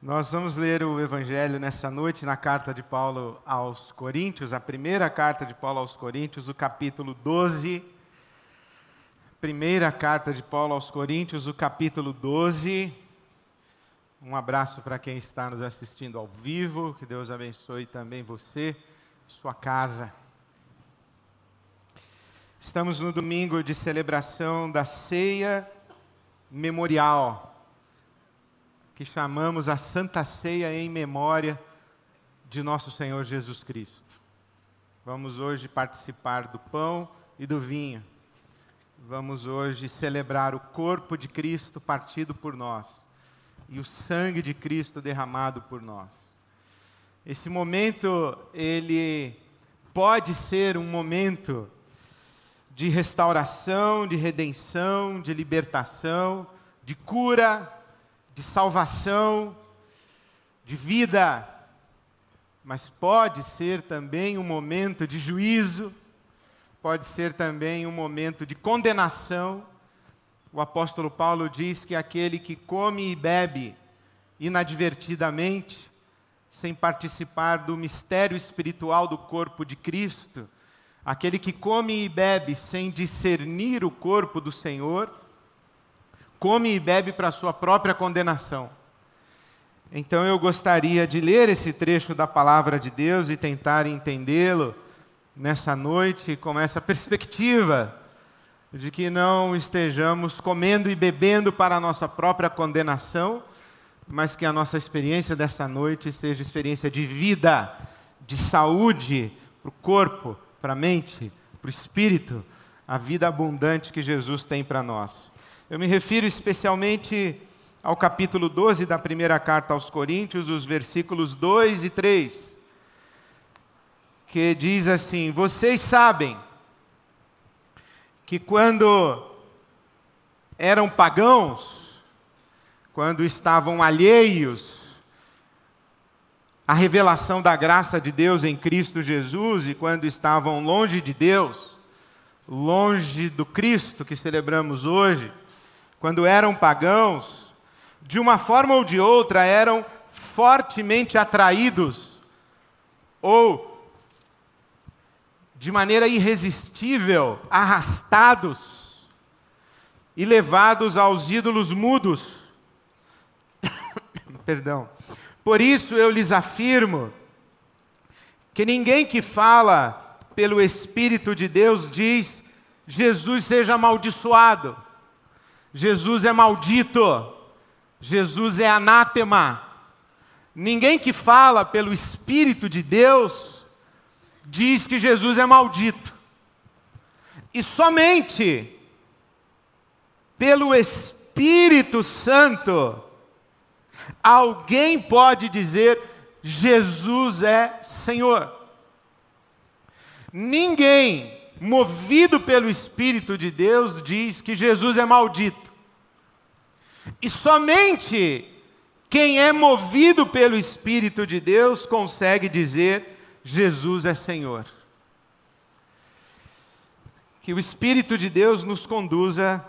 Nós vamos ler o Evangelho nessa noite na carta de Paulo aos Coríntios, a primeira carta de Paulo aos Coríntios, o capítulo 12. Primeira carta de Paulo aos Coríntios, o capítulo 12. Um abraço para quem está nos assistindo ao vivo, que Deus abençoe também você, sua casa. Estamos no domingo de celebração da ceia memorial, que chamamos a Santa Ceia em memória de nosso Senhor Jesus Cristo. Vamos hoje participar do pão e do vinho. Vamos hoje celebrar o corpo de Cristo partido por nós e o sangue de Cristo derramado por nós. Esse momento, ele pode ser um momento de restauração, de redenção, de libertação, de cura, de salvação, de vida, mas pode ser também um momento de juízo, pode ser também um momento de condenação. O apóstolo Paulo diz que aquele que come e bebe inadvertidamente, sem participar do mistério espiritual do corpo de Cristo, aquele que come e bebe sem discernir o corpo do Senhor, come e bebe para a sua própria condenação. Então eu gostaria de ler esse trecho da palavra de Deus e tentar entendê-lo nessa noite com essa perspectiva de que não estejamos comendo e bebendo para a nossa própria condenação, mas que a nossa experiência dessa noite seja experiência de vida, de saúde para o corpo, para a mente, para o espírito, a vida abundante que Jesus tem para nós. Eu me refiro especialmente ao capítulo 12 da primeira carta aos Coríntios, os versículos 2 e 3, que diz assim: vocês sabem que quando eram pagãos, quando estavam alheios à revelação da graça de Deus em Cristo Jesus, e quando estavam longe de Deus, longe do Cristo que celebramos hoje, quando eram pagãos, de uma forma ou de outra eram fortemente atraídos, ou de maneira irresistível, arrastados e levados aos ídolos mudos. Perdão. Por isso eu lhes afirmo que ninguém que fala pelo Espírito de Deus diz: Jesus seja amaldiçoado, Jesus é maldito, Jesus é anátema. Ninguém que fala pelo Espírito de Deus diz que Jesus é maldito. E somente pelo Espírito Santo alguém pode dizer: Jesus é Senhor. Ninguém movido pelo Espírito de Deus diz que Jesus é maldito. E somente quem é movido pelo Espírito de Deus consegue dizer: Jesus é Senhor. Que o Espírito de Deus nos conduza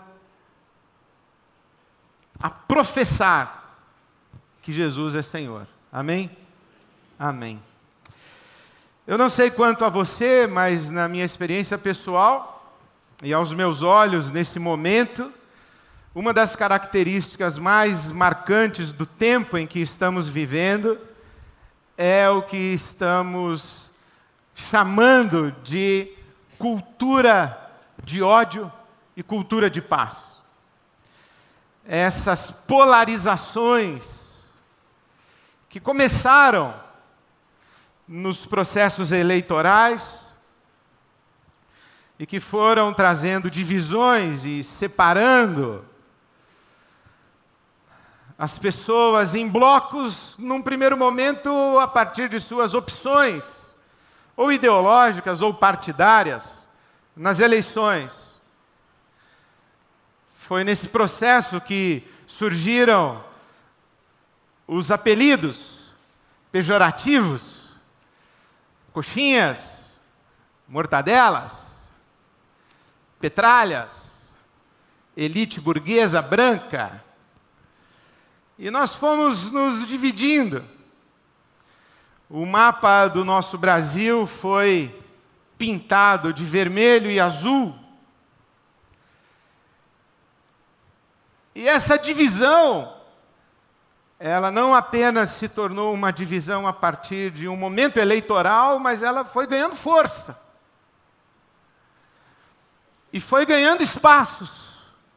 a professar que Jesus é Senhor. Amém? Amém. Eu não sei quanto a você, mas na minha experiência pessoal e aos meus olhos nesse momento, uma das características mais marcantes do tempo em que estamos vivendo é o que estamos chamando de cultura de ódio e cultura de paz. Essas polarizações que começaram nos processos eleitorais e que foram trazendo divisões e separando as pessoas em blocos, num primeiro momento, a partir de suas opções, ou ideológicas ou partidárias, nas eleições. Foi nesse processo que surgiram os apelidos pejorativos: coxinhas, mortadelas, petralhas, elite burguesa branca, E nós fomos nos dividindo. O mapa do nosso Brasil foi pintado de vermelho e azul. E essa divisão, ela não apenas se tornou uma divisão a partir de um momento eleitoral, mas ela foi ganhando força. E foi ganhando espaços.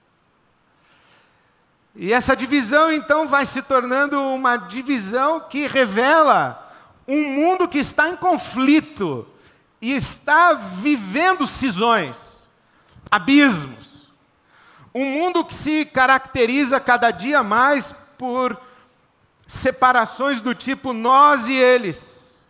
E essa divisão, então, vai se tornando uma divisão que revela um mundo que está em conflito e está vivendo cisões, abismos. Um mundo que se caracteriza cada dia mais por separações do tipo nós e eles.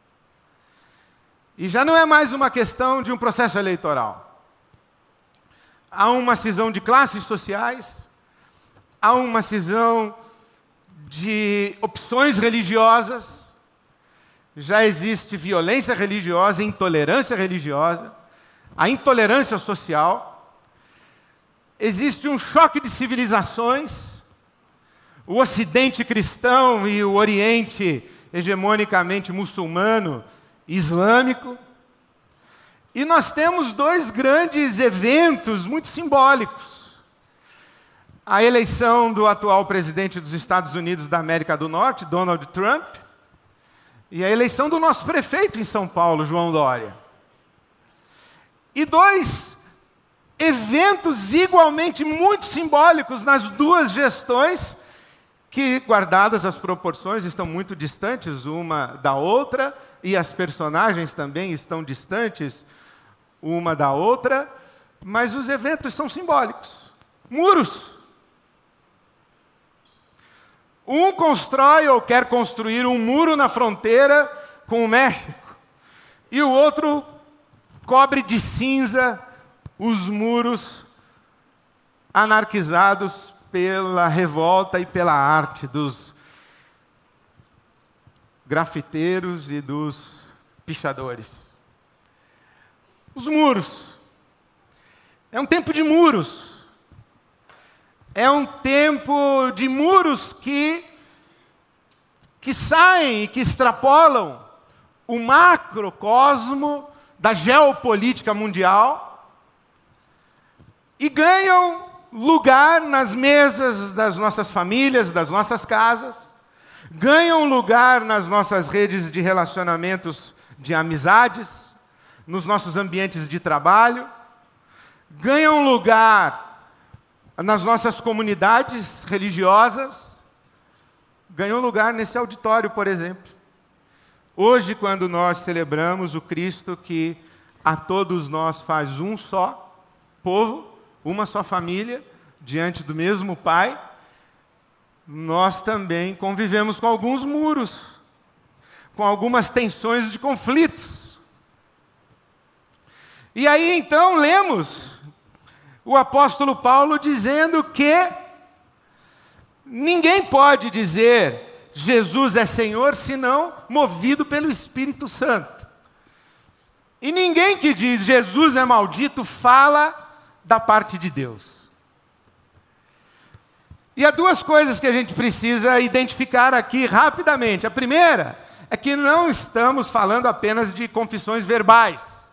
E já não é mais uma questão de um processo eleitoral. Há uma cisão de classes sociais, há uma cisão de opções religiosas, já existe violência religiosa, intolerância religiosa, a intolerância social. Existe um choque de civilizações, o Ocidente cristão e o Oriente hegemonicamente muçulmano, islâmico. E nós temos dois grandes eventos muito simbólicos. A eleição do atual presidente dos Estados Unidos da América do Norte, Donald Trump, e a eleição do nosso prefeito em São Paulo, João Dória. E dois eventos igualmente muito simbólicos nas duas gestões, que, guardadas as proporções, estão muito distantes uma da outra, e as personagens também estão distantes uma da outra, mas os eventos são simbólicos. Muros. Um constrói ou quer construir um muro na fronteira com o México, e o outro cobre de cinza os muros anarquizados pela revolta e pela arte dos grafiteiros e dos pichadores. Os muros. É um tempo de muros. É um tempo de muros que saem e que extrapolam o macrocosmo da geopolítica mundial e ganham lugar nas mesas das nossas famílias, das nossas casas, ganham lugar nas nossas redes de relacionamentos de amizades, nos nossos ambientes de trabalho, ganham lugar nas nossas comunidades religiosas, ganham lugar nesse auditório, por exemplo. Hoje, quando nós celebramos o Cristo que a todos nós faz um só povo, uma só família, diante do mesmo Pai, nós também convivemos com alguns muros, com algumas tensões de conflitos. E aí então lemos o apóstolo Paulo dizendo que ninguém pode dizer Jesus é Senhor senão movido pelo Espírito Santo. E ninguém que diz Jesus é maldito fala da parte de Deus. E há duas coisas que a gente precisa identificar aqui rapidamente. A primeira é que não estamos falando apenas de confissões verbais,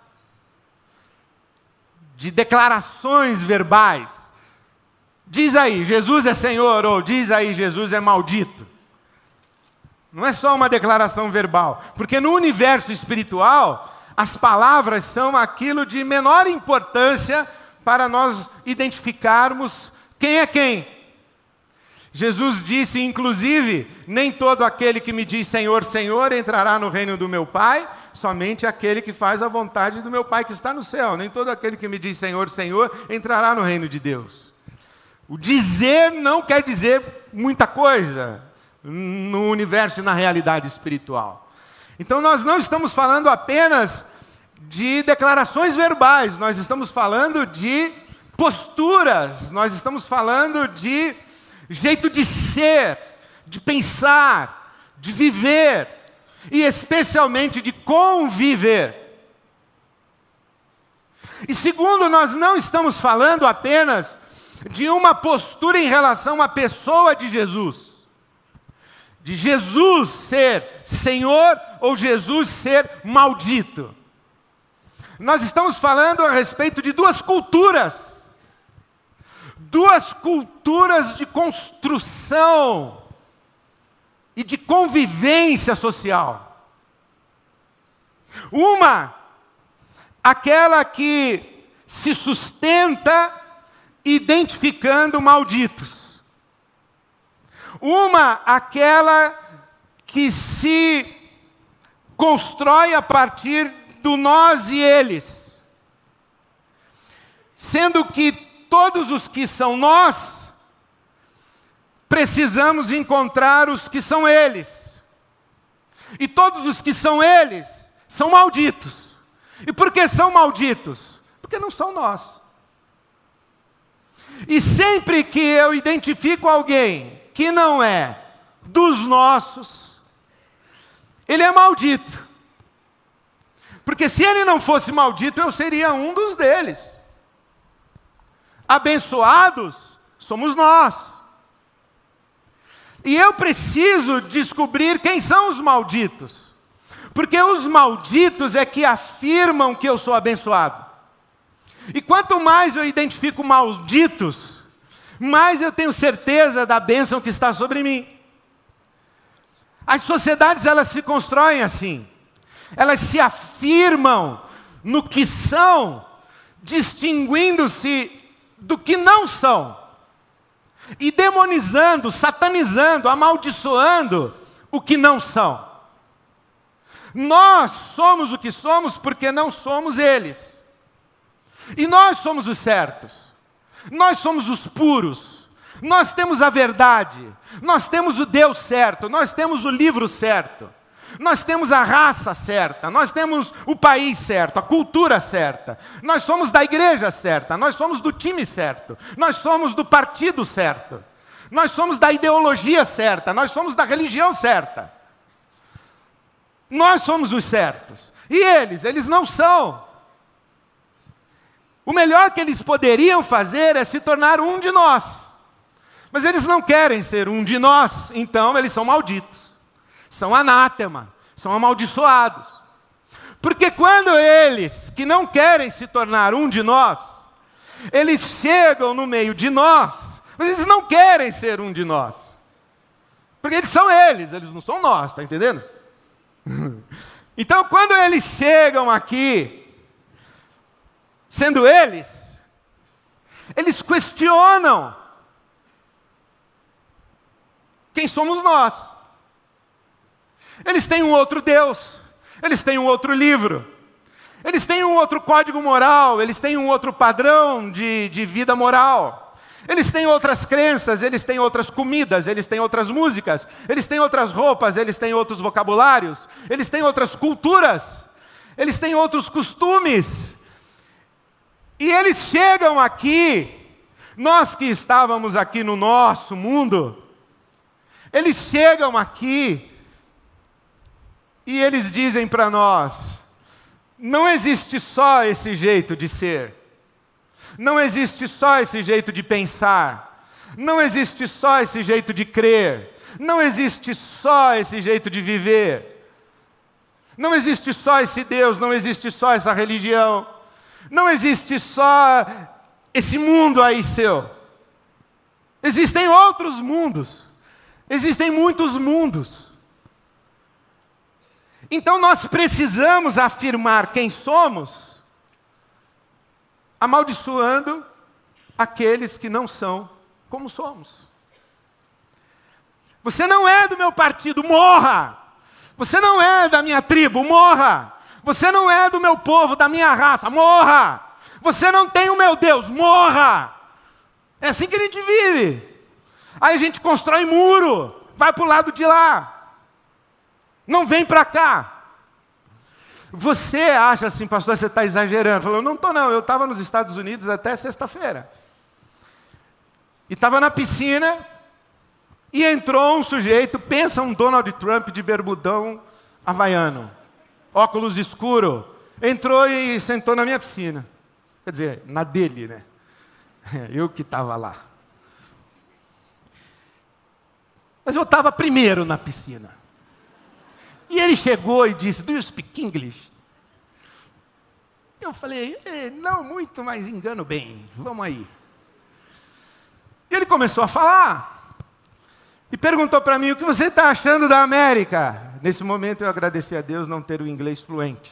de declarações verbais. Diz aí, Jesus é Senhor, ou diz aí, Jesus é maldito. Não é só uma declaração verbal, porque no universo espiritual, as palavras são aquilo de menor importância para nós identificarmos quem é quem. Jesus disse, inclusive, nem todo aquele que me diz Senhor, Senhor, entrará no reino do meu Pai, somente aquele que faz a vontade do meu Pai que está no céu. Nem todo aquele que me diz Senhor, Senhor, entrará no reino de Deus. O dizer não quer dizer muita coisa no universo e na realidade espiritual. Então nós não estamos falando apenas de declarações verbais, nós estamos falando de posturas, nós estamos falando de jeito de ser, de pensar, de viver e especialmente de conviver. E segundo, nós não estamos falando apenas de uma postura em relação à pessoa de Jesus. de Jesus ser Senhor ou Jesus ser maldito. Nós estamos falando a respeito de duas culturas de construção e de convivência social. Uma, aquela que se sustenta identificando malditos. Uma, aquela que se constrói a partir do nós e eles. Sendo que todos os que são nós, precisamos encontrar os que são eles. E todos os que são eles, são malditos. E por que são malditos? Porque não são nós. E sempre que eu identifico alguém que não é dos nossos, ele é maldito. Porque se ele não fosse maldito, eu seria um dos deles. Abençoados somos nós. E eu preciso descobrir quem são os malditos. Porque os malditos é que afirmam que eu sou abençoado. E quanto mais eu identifico malditos, mais eu tenho certeza da bênção que está sobre mim. As sociedades, elas se constroem assim. Elas se afirmam no que são, distinguindo-se do que não são. E demonizando, satanizando, amaldiçoando o que não são. Nós somos o que somos porque não somos eles. E nós somos os certos. Nós somos os puros. Nós temos a verdade. Nós temos o Deus certo. Nós temos o livro certo. Nós temos a raça certa. Nós temos o país certo, a cultura certa. Nós somos da igreja certa. Nós somos do time certo. Nós somos do partido certo. Nós somos da ideologia certa. Nós somos da religião certa. Nós somos os certos. E eles não são. O melhor que eles poderiam fazer é se tornar um de nós. Mas eles não querem ser um de nós, então eles são malditos. São anátema, são amaldiçoados. Porque quando eles, que não querem se tornar um de nós, eles chegam no meio de nós, mas eles não querem ser um de nós. Porque eles não são nós, está entendendo? Então, quando eles chegam aqui, sendo eles questionam quem somos nós. Eles têm um outro Deus, eles têm um outro livro, eles têm um outro código moral, eles têm um outro padrão de vida moral. Eles têm outras crenças, eles têm outras comidas, eles têm outras músicas, eles têm outras roupas, eles têm outros vocabulários, eles têm outras culturas, eles têm outros costumes. E eles chegam aqui, nós que estávamos aqui no nosso mundo, eles chegam aqui e eles dizem para nós: não existe só esse jeito de ser, não existe só esse jeito de pensar, não existe só esse jeito de crer, não existe só esse jeito de viver, não existe só esse Deus, não existe só essa religião, não existe só esse mundo aí seu. Existem outros mundos. Existem muitos mundos. Então nós precisamos afirmar quem somos, amaldiçoando aqueles que não são como somos. Você não é do meu partido, morra! Você não é da minha tribo, morra! Você não é do meu povo, da minha raça, morra! Você não tem o meu Deus, morra! É assim que a gente vive. Aí a gente constrói muro, vai para o lado de lá. Não vem para cá. Você acha assim, pastor, você está exagerando. Falou, não estou não, eu estava nos Estados Unidos até sexta-feira. E estava na piscina, e entrou um sujeito, pensa um Donald Trump de bermudão havaiano, óculos escuro, entrou e sentou na minha piscina. Quer dizer, na dele, né? Eu que estava lá. Mas eu estava primeiro na piscina. E ele chegou e disse, do you speak English? Eu falei, não muito, mas engano bem, vamos aí. E ele começou a falar. E perguntou para mim, o que você está achando da América? Nesse momento eu agradeci a Deus não ter o inglês fluente.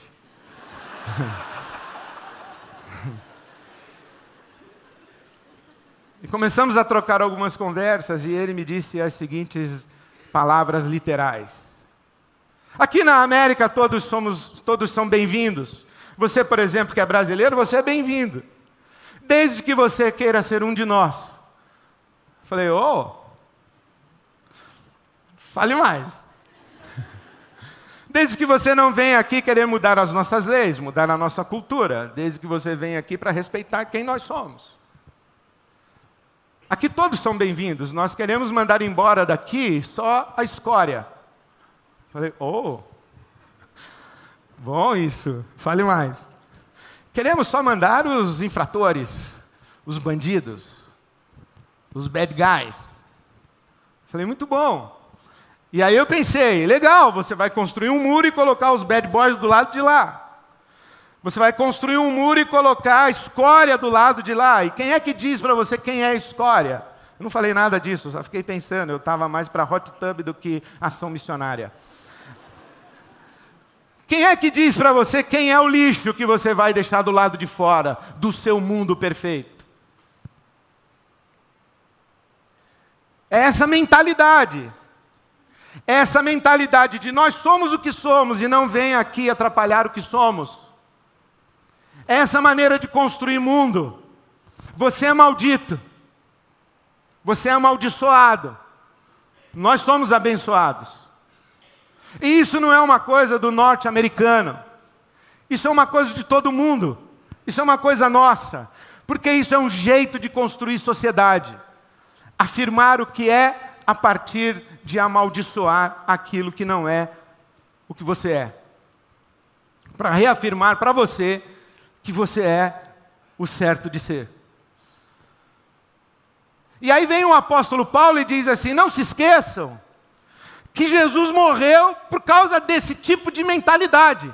E começamos a trocar algumas conversas e ele me disse as seguintes palavras literais. Aqui na América todos são bem-vindos. Você, por exemplo, que é brasileiro, você é bem-vindo. Desde que você queira ser um de nós. Falei, fale mais. Desde que você não venha aqui querer mudar as nossas leis, mudar a nossa cultura. Desde que você venha aqui para respeitar quem nós somos. Aqui todos são bem-vindos. Nós queremos mandar embora daqui só a escória. Falei, bom isso. Fale mais. Queremos só mandar os infratores, os bandidos, os bad guys. Falei, muito bom. E aí eu pensei, legal, você vai construir um muro e colocar os bad boys do lado de lá. Você vai construir um muro e colocar a escória do lado de lá. E quem é que diz para você quem é a escória? Eu não falei nada disso, só fiquei pensando. Eu estava mais para hot tub do que ação missionária. Quem é que diz para você quem é o lixo que você vai deixar do lado de fora do seu mundo perfeito? É essa mentalidade. É essa mentalidade de nós somos o que somos e não vem aqui atrapalhar o que somos. É essa maneira de construir mundo. Você é maldito. Você é amaldiçoado. Nós somos abençoados. E isso não é uma coisa do norte-americano. Isso é uma coisa de todo mundo. Isso é uma coisa nossa. Porque isso é um jeito de construir sociedade. Afirmar o que é a partir de amaldiçoar aquilo que não é o que você é. Para reafirmar para você que você é o certo de ser. E aí vem o apóstolo Paulo e diz assim, não se esqueçam que Jesus morreu por causa desse tipo de mentalidade.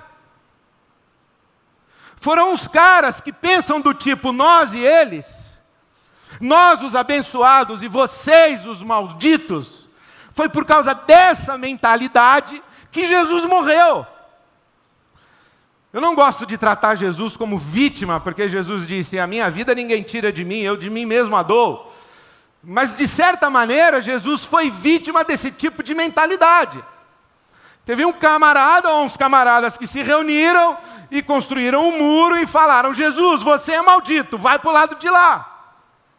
Foram os caras que pensam do tipo nós e eles, nós os abençoados e vocês os malditos. Foi por causa dessa mentalidade que Jesus morreu. Eu não gosto de tratar Jesus como vítima, porque Jesus disse, a minha vida ninguém tira de mim, eu de mim mesmo a dou. Mas, de certa maneira, Jesus foi vítima desse tipo de mentalidade. Teve um camarada ou uns camaradas que se reuniram e construíram um muro e falaram, Jesus, você é maldito, vai para o lado de lá.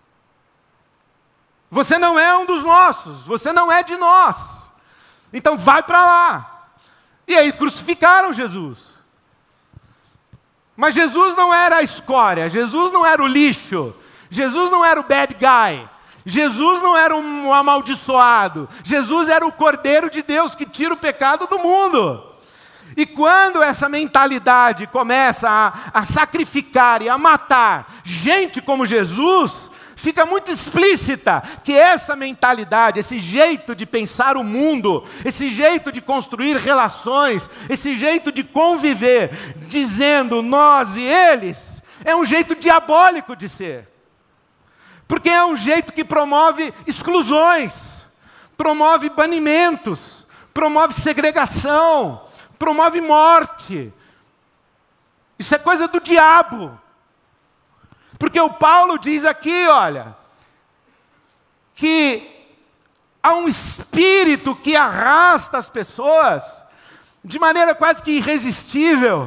Você não é um dos nossos, você não é de nós. Então vai para lá. E aí crucificaram Jesus. Mas Jesus não era a escória, Jesus não era o lixo, Jesus não era o bad guy, Jesus não era um amaldiçoado, Jesus era o Cordeiro de Deus que tira o pecado do mundo. E quando essa mentalidade começa a sacrificar e a matar gente como Jesus, fica muito explícita que essa mentalidade, esse jeito de pensar o mundo, esse jeito de construir relações, esse jeito de conviver, dizendo nós e eles, é um jeito diabólico de ser. Porque é um jeito que promove exclusões, promove banimentos, promove segregação, promove morte. Isso é coisa do diabo. Porque o Paulo diz aqui, olha, que há um espírito que arrasta as pessoas de maneira quase que irresistível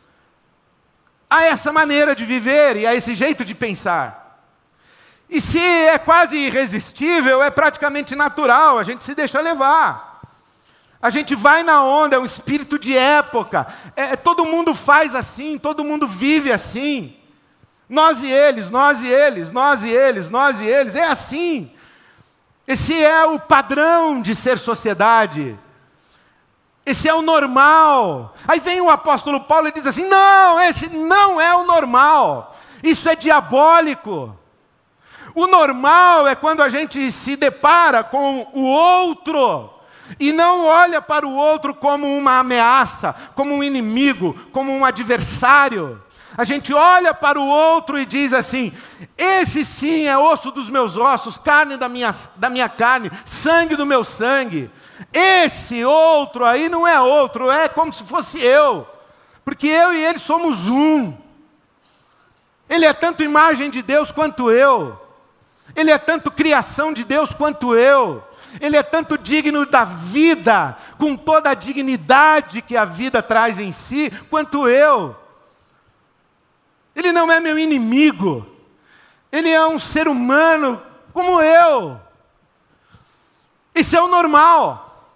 a essa maneira de viver e a esse jeito de pensar. E se é quase irresistível, é praticamente natural, a gente se deixa levar. A gente vai na onda, é um espírito de época. Todo mundo faz assim, todo mundo vive assim. Nós e eles, nós e eles, nós e eles, nós e eles, é assim. Esse é o padrão de ser sociedade. Esse é o normal. Aí vem o apóstolo Paulo e diz assim, não, esse não é o normal. Isso é diabólico. O normal é quando a gente se depara com o outro e não olha para o outro como uma ameaça, como um inimigo, como um adversário. A gente olha para o outro e diz assim: esse sim é osso dos meus ossos, carne da minha carne, sangue do meu sangue. Esse outro aí não é outro, é como se fosse eu, porque eu e ele somos um. Ele é tanto imagem de Deus quanto eu. Ele é tanto criação de Deus quanto eu. Ele é tanto digno da vida, com toda a dignidade que a vida traz em si, quanto eu. Ele não é meu inimigo. Ele é um ser humano como eu. Isso é o normal.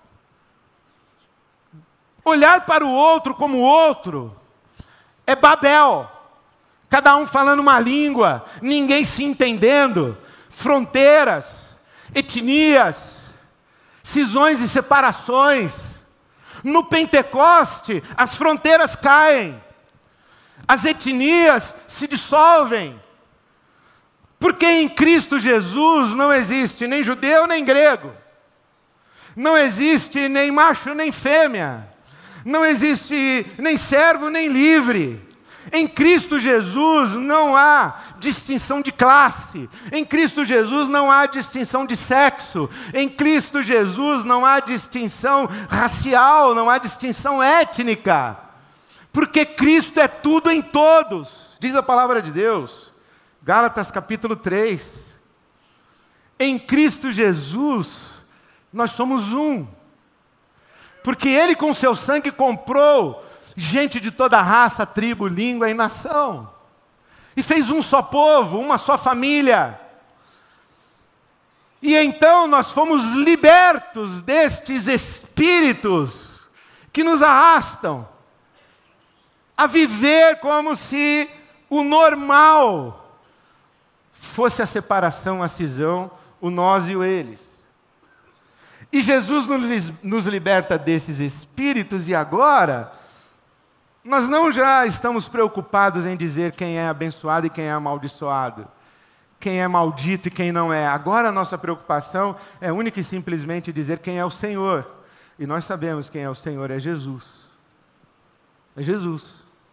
Olhar para o outro como outro é Babel. Cada um falando uma língua, ninguém se entendendo. Fronteiras, etnias, cisões e separações. No Pentecoste, as fronteiras caem. As etnias se dissolvem. Porque em Cristo Jesus não existe nem judeu nem grego. Não existe nem macho nem fêmea. Não existe nem servo nem livre. Em Cristo Jesus não há distinção de classe. Em Cristo Jesus não há distinção de sexo. Em Cristo Jesus não há distinção racial, não há distinção étnica. Porque Cristo é tudo em todos, diz a palavra de Deus. Gálatas capítulo 3. Em Cristo Jesus nós somos um. Porque Ele com seu sangue comprou gente de toda raça, tribo, língua e nação. E fez um só povo, uma só família. E então nós fomos libertos destes espíritos que nos arrastam a viver como se o normal fosse a separação, a cisão, o nós e o eles. E Jesus nos liberta desses espíritos e agora nós não já estamos preocupados em dizer quem é abençoado e quem é amaldiçoado, quem é maldito e quem não é. Agora a nossa preocupação é única e simplesmente dizer quem é o Senhor. E nós sabemos quem é o Senhor, é Jesus. É Jesus.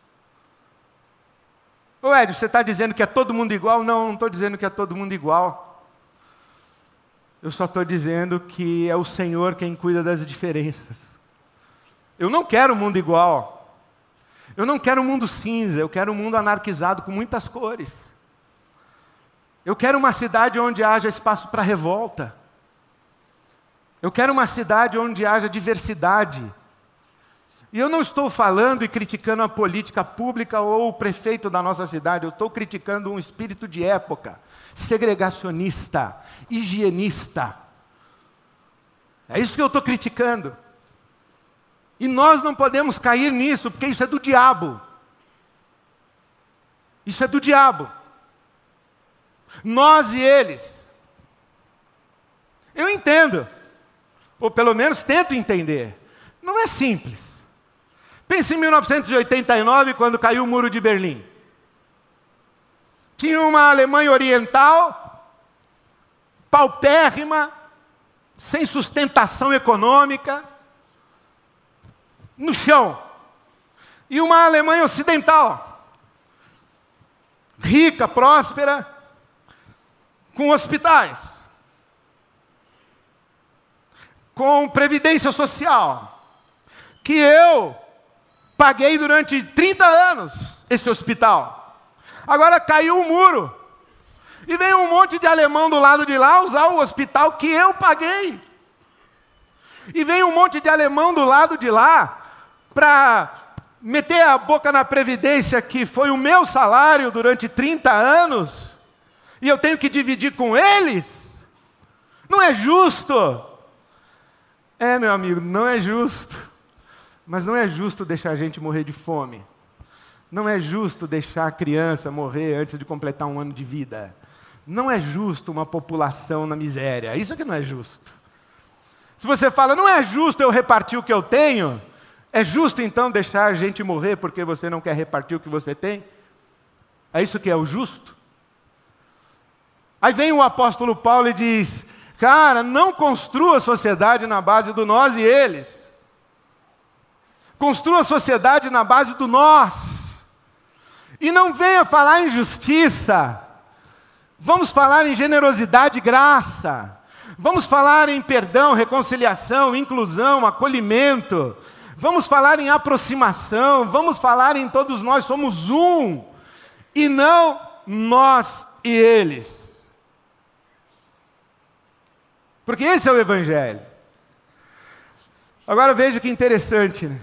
Ô Édio, você está dizendo que é todo mundo igual? Não, não estou dizendo que é todo mundo igual. Eu só estou dizendo que é o Senhor quem cuida das diferenças. Eu não quero um mundo igual. Eu não quero um mundo cinza, eu quero um mundo anarquizado com muitas cores. Eu quero uma cidade onde haja espaço para revolta. Eu quero uma cidade onde haja diversidade. E eu não estou falando e criticando a política pública ou o prefeito da nossa cidade, eu estou criticando um espírito de época, segregacionista, higienista. É isso que eu estou criticando. E nós não podemos cair nisso, porque isso é do diabo. Isso é do diabo. Nós e eles. Eu entendo, ou pelo menos tento entender. Não é simples. Pense em 1989, quando caiu o Muro de Berlim. Tinha uma Alemanha Oriental, paupérrima, sem sustentação econômica, no chão. E uma Alemanha Ocidental, rica, próspera, com hospitais, com previdência social, que eu paguei durante 30 anos esse hospital. Agora caiu o muro, e vem um monte de alemão do lado de lá usar o hospital que eu paguei. E vem um monte de alemão do lado de lá para meter a boca na previdência que foi o meu salário durante 30 anos, e eu tenho que dividir com eles? Não é justo. É, meu amigo, não é justo. Mas não é justo deixar a gente morrer de fome. Não é justo deixar a criança morrer antes de completar 1 ano de vida. Não é justo uma população na miséria. Isso que não é justo. Se você fala, não é justo eu repartir o que eu tenho, é justo então deixar a gente morrer porque você não quer repartir o que você tem? É isso que é o justo? Aí vem o apóstolo Paulo e diz: cara, não construa a sociedade na base do nós e eles. Construa a sociedade na base do nós. E não venha falar em justiça. Vamos falar em generosidade e graça. Vamos falar em perdão, reconciliação, inclusão, acolhimento. Vamos falar em aproximação. Vamos falar em todos nós somos um. E não nós e eles. Porque esse é o Evangelho. Agora veja que interessante, né?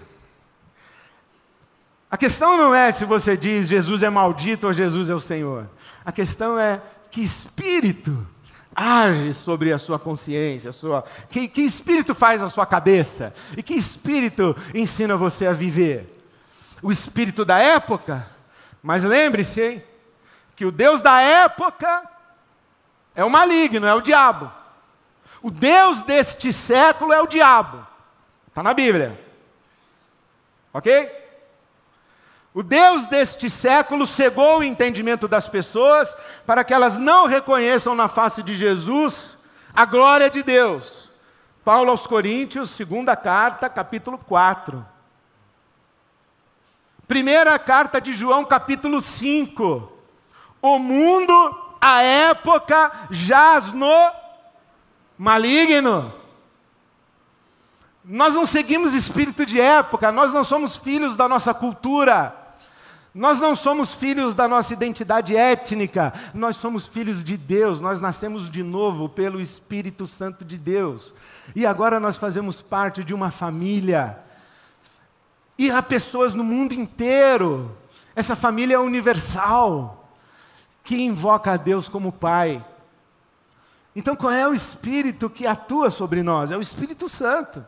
A questão não é se você diz Jesus é maldito ou Jesus é o Senhor. A questão é que espírito age sobre a sua consciência, que espírito faz a sua cabeça e que espírito ensina você a viver. O espírito da época, mas lembre-se, hein, que o Deus da época é o maligno, é o diabo. O Deus deste século é o diabo. Está na Bíblia. Ok? O Deus deste século cegou o entendimento das pessoas para que elas não reconheçam na face de Jesus a glória de Deus. Paulo aos Coríntios, segunda carta, capítulo 4. Primeira carta de João, capítulo 5. O mundo, a época, jaz no maligno. Nós não seguimos espírito de época, nós não somos filhos da nossa cultura. Nós não somos filhos da nossa identidade étnica, nós somos filhos de Deus, nós nascemos de novo pelo Espírito Santo de Deus. E agora nós fazemos parte de uma família. E há pessoas no mundo inteiro, essa família é universal, que invoca a Deus como Pai. Então qual é o Espírito que atua sobre nós? É o Espírito Santo.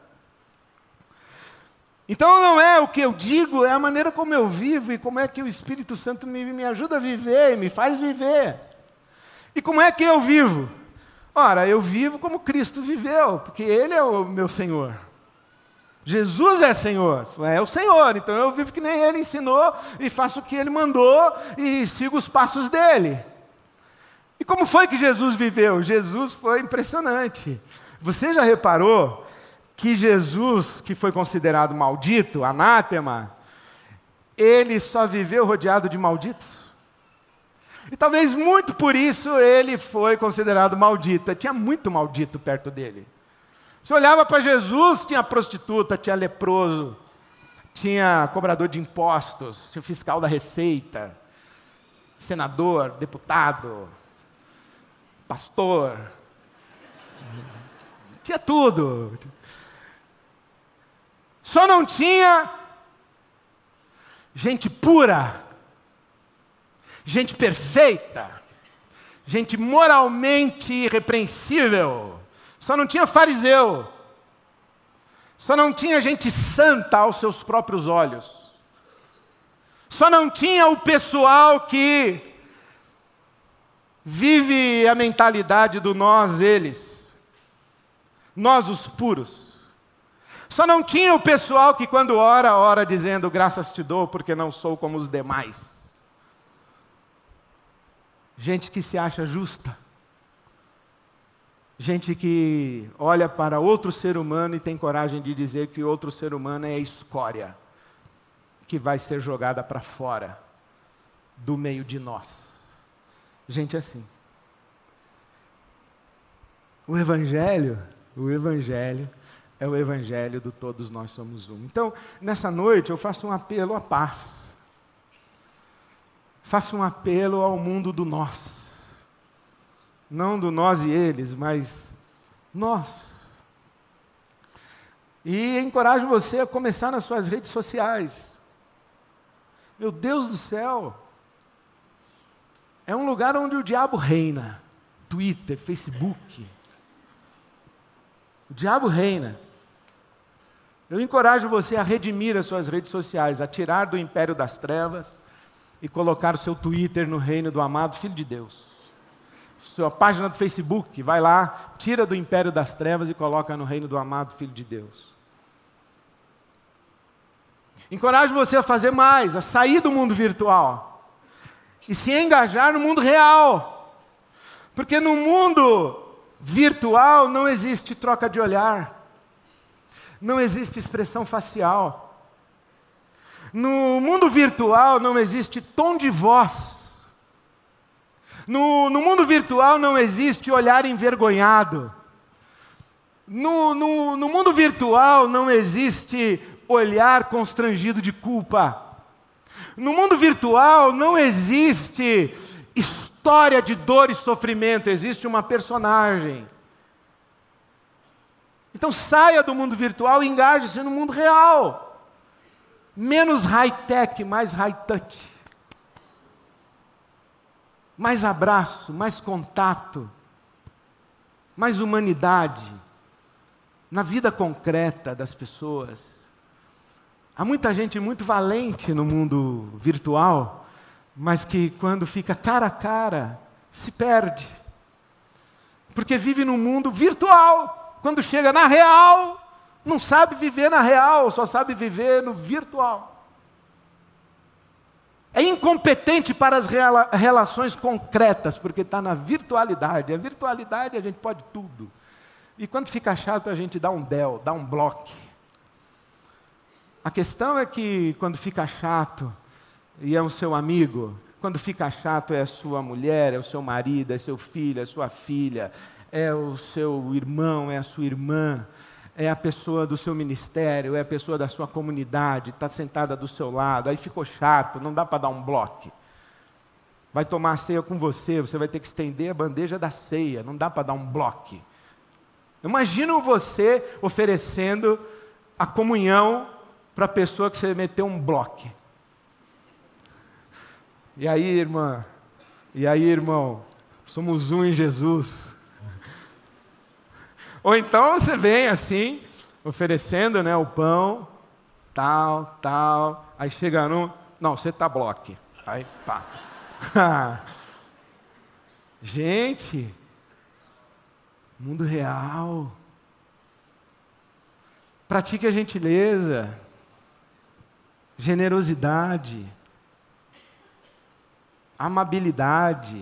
Então não é o que eu digo, é a maneira como eu vivo e como é que o Espírito Santo me ajuda a viver, me faz viver. E como é que eu vivo? Ora, eu vivo como Cristo viveu, porque Ele é o meu Senhor. Jesus é Senhor, é o Senhor, então eu vivo que nem Ele ensinou e faço o que Ele mandou e sigo os passos dEle. E como foi que Jesus viveu? Jesus foi impressionante. Você já reparou que Jesus, que foi considerado maldito, anátema, ele só viveu rodeado de malditos? E talvez muito por isso ele foi considerado maldito. Tinha muito maldito perto dele. Você olhava para Jesus, tinha prostituta, tinha leproso, tinha cobrador de impostos, tinha fiscal da Receita, senador, deputado, pastor, tinha tudo. Só não tinha gente pura, gente perfeita, gente moralmente irrepreensível. Só não tinha fariseu. Só não tinha gente santa aos seus próprios olhos. Só não tinha o pessoal que vive a mentalidade do nós, eles. Nós, os puros. Só não tinha o pessoal que quando ora, ora dizendo graças te dou porque não sou como os demais. Gente que se acha justa. Gente que olha para outro ser humano e tem coragem de dizer que outro ser humano é escória, que vai ser jogada para fora do meio de nós. Gente assim. O Evangelho é o Evangelho do todos nós somos um. Então, nessa noite eu faço um apelo à paz. Faço um apelo ao mundo do nós. Não do nós e eles, mas nós. E encorajo você a começar nas suas redes sociais. Meu Deus do céu! É um lugar onde o diabo reina. Twitter, Facebook. O diabo reina. Eu encorajo você a redimir as suas redes sociais, a tirar do império das trevas e colocar o seu Twitter no reino do amado Filho de Deus. Sua página do Facebook, vai lá, tira do império das trevas e coloca no reino do amado Filho de Deus. Encorajo você a fazer mais, a sair do mundo virtual e se engajar no mundo real. Porque no mundo virtual não existe troca de olhar, não existe expressão facial. No mundo virtual não existe tom de voz. No mundo virtual não existe olhar envergonhado. No mundo virtual não existe olhar constrangido de culpa. No mundo virtual não existe história de dor e sofrimento, existe uma personagem. Então saia do mundo virtual e engaje-se no mundo real. Menos high-tech, mais high-touch. Mais abraço, mais contato, mais humanidade na vida concreta das pessoas. Há muita gente muito valente no mundo virtual, mas que quando fica cara a cara, se perde. Porque vive num mundo virtual. Quando chega na real, não sabe viver na real, só sabe viver no virtual. É incompetente para as relações concretas, porque está na virtualidade. A virtualidade a gente pode tudo. E quando fica chato, a gente dá um del, dá um bloco. A questão é que quando fica chato, e é o seu amigo, quando fica chato é a sua mulher, é o seu marido, é seu filho, é sua filha, é o seu irmão, é a sua irmã, é a pessoa do seu ministério, é a pessoa da sua comunidade, está sentada do seu lado, aí ficou chato, não dá para dar um bloco. Vai tomar a ceia com você, você vai ter que estender a bandeja da ceia, não dá para dar um bloco. Imagina você oferecendo a comunhão para a pessoa que você meteu um bloco. E aí, irmã? E aí, irmão? Somos um em Jesus. Ou então você vem assim, oferecendo, né, o pão, tal, aí chega num, não, você está bloque. Aí, pá. Gente, mundo real. Pratique a gentileza, generosidade, amabilidade.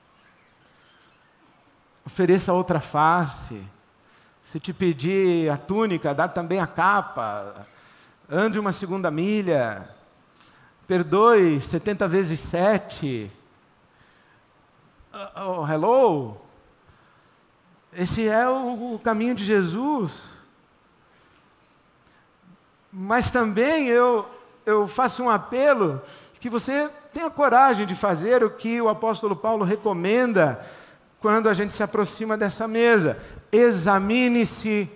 Ofereça outra face. Se te pedir a túnica, dá também a capa. Ande uma segunda milha. Perdoe 70 vezes 7. Hello? Esse é o caminho de Jesus. Mas também eu faço um apelo que você tenha coragem de fazer o que o apóstolo Paulo recomenda quando a gente se aproxima dessa mesa. Examine-se,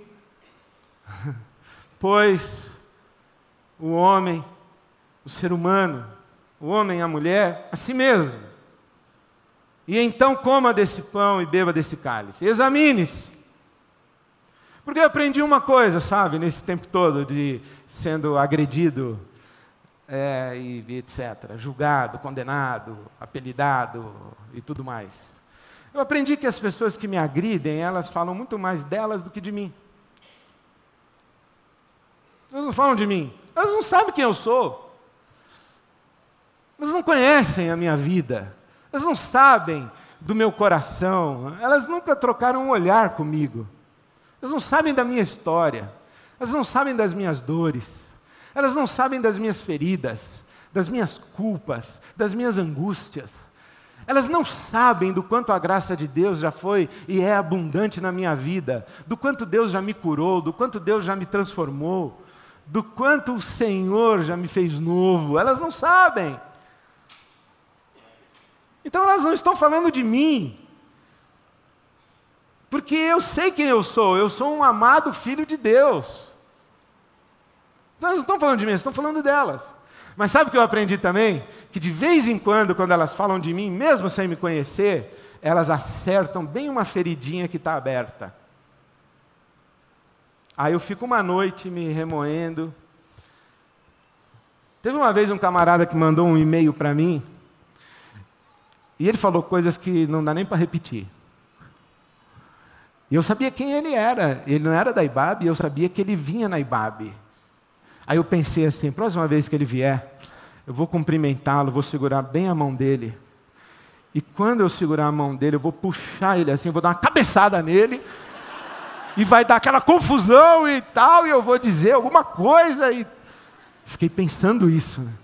pois o homem, o ser humano, o homem e a mulher, a si mesmo. E então coma desse pão e beba desse cálice. Examine-se. Porque eu aprendi uma coisa, sabe, nesse tempo todo de sendo agredido, e etc., julgado, condenado, apelidado e tudo mais. Eu aprendi que as pessoas que me agridem, elas falam muito mais delas do que de mim. Elas não falam de mim. Elas não sabem quem eu sou. Elas não conhecem a minha vida. Elas não sabem do meu coração. Elas nunca trocaram um olhar comigo. Elas não sabem da minha história. Elas não sabem das minhas dores. Elas não sabem das minhas feridas, das minhas culpas, das minhas angústias. Elas não sabem do quanto a graça de Deus já foi e é abundante na minha vida, do quanto Deus já me curou, do quanto Deus já me transformou, do quanto o Senhor já me fez novo. Elas não sabem. Então elas não estão falando de mim, porque eu sei quem eu sou um amado filho de Deus. Então elas não estão falando de mim, elas estão falando delas. Mas sabe o que eu aprendi também? Que de vez em quando elas falam de mim, mesmo sem me conhecer, elas acertam bem uma feridinha que está aberta. Aí eu fico uma noite me remoendo. Teve uma vez um camarada que mandou um e-mail para mim, e ele falou coisas que não dá nem para repetir. E eu sabia quem ele era. Ele não era da IBAB, e eu sabia que ele vinha na IBAB. Aí eu pensei assim, próxima vez que ele vier, eu vou cumprimentá-lo, vou segurar bem a mão dele E quando eu segurar a mão dele, eu vou puxar ele assim, eu vou dar uma cabeçada nele, e vai dar aquela confusão e tal, e eu vou dizer alguma coisa. E fiquei pensando isso, né?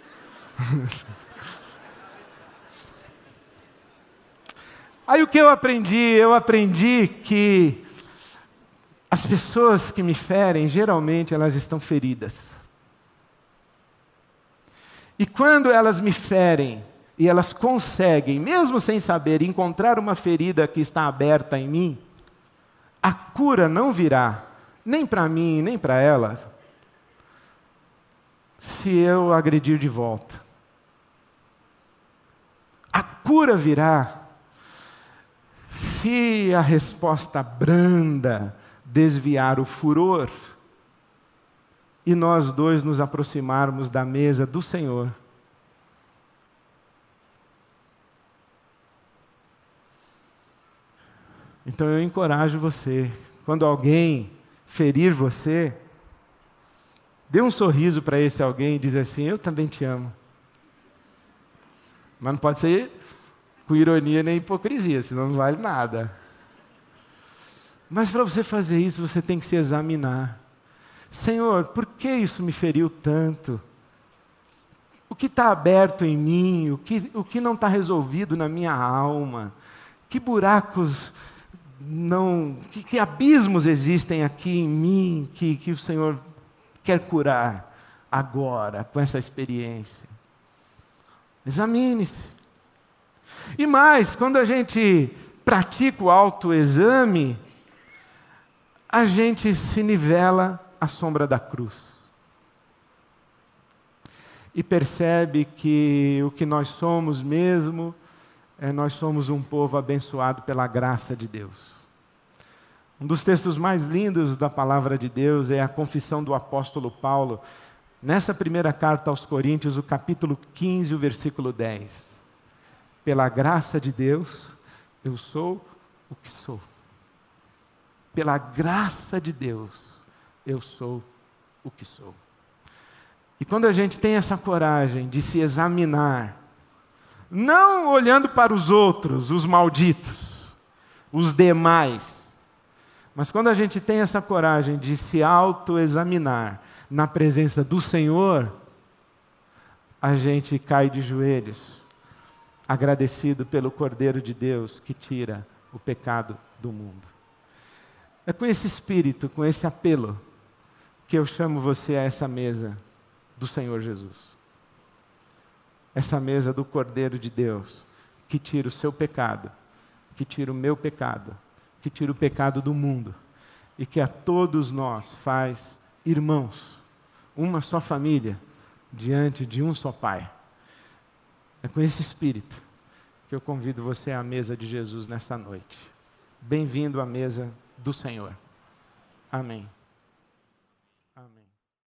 Aí o que eu aprendi? Eu aprendi que as pessoas que me ferem, geralmente elas estão feridas. E quando elas me ferem, e elas conseguem, mesmo sem saber, encontrar uma ferida que está aberta em mim, a cura não virá, nem para mim, nem para elas, se eu agredir de volta. A cura virá se a resposta branda desviar o furor e nós dois nos aproximarmos da mesa do Senhor. Então eu encorajo você, quando alguém ferir você, dê um sorriso para esse alguém e diz assim: eu também te amo. Mas não pode ser com ironia nem hipocrisia, senão não vale nada. Mas para você fazer isso, você tem que se examinar. Senhor, por que isso me feriu tanto? O que está aberto em mim? O que não está resolvido na minha alma? Que buracos que abismos existem aqui em mim que o Senhor quer curar agora, com essa experiência? Examine-se. E mais, quando a gente pratica o autoexame, a gente se nivela à sombra da cruz. E percebe que o que nós somos mesmo, nós somos um povo abençoado pela graça de Deus. Um dos textos mais lindos da palavra de Deus é a confissão do apóstolo Paulo, nessa primeira carta aos Coríntios, o capítulo 15, o versículo 10. Pela graça de Deus, eu sou o que sou. Pela graça de Deus, eu sou o que sou. E quando a gente tem essa coragem de se examinar, não olhando para os outros, os malditos, os demais, mas quando a gente tem essa coragem de se autoexaminar na presença do Senhor, a gente cai de joelhos, agradecido pelo Cordeiro de Deus que tira o pecado do mundo. É com esse espírito, com esse apelo, que eu chamo você a essa mesa do Senhor Jesus. Essa mesa do Cordeiro de Deus, que tira o seu pecado, que tira o meu pecado, que tira o pecado do mundo, e que a todos nós faz irmãos, uma só família, diante de um só Pai. É com esse espírito que eu convido você à mesa de Jesus nessa noite. Bem-vindo à mesa do Senhor. Amém.